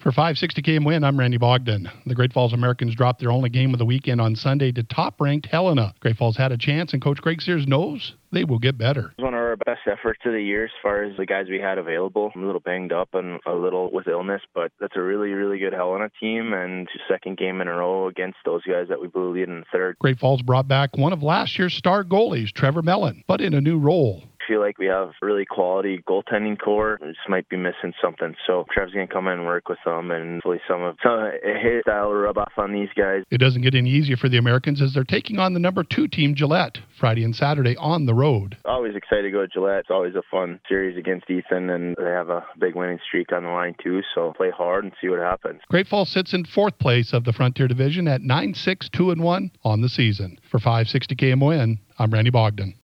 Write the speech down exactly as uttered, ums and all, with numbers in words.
For five sixty K M Win, I'm Randy Bogdan. The Great Falls Americans dropped their only game of the weekend on Sunday to top-ranked Helena. Great Falls had a chance, and Coach Greg Sears knows they will get better. It was one of our best efforts of the year as far as the guys we had available. I'm a little banged up and a little with illness, but that's a really, really good Helena team, and second game in a row against those guys that we blew lead in the third. Great Falls brought back one of last year's star goalies, Trevor Mellon, but in a new role. I feel like we have really quality goaltending core. We just might be missing something. So Trev's going to come in and work with them, and hopefully some of some of his style will rub off on these guys. It doesn't get any easier for the Americans as they're taking on the number two team, Gillette, Friday and Saturday on the road. Always excited to go to Gillette. It's always a fun series against Ethan, and they have a big winning streak on the line too. So play hard and see what happens. Great Falls sits in fourth place of the Frontier Division at nine six two and one on the season. For five sixty K M O N, I'm Randy Bogdan.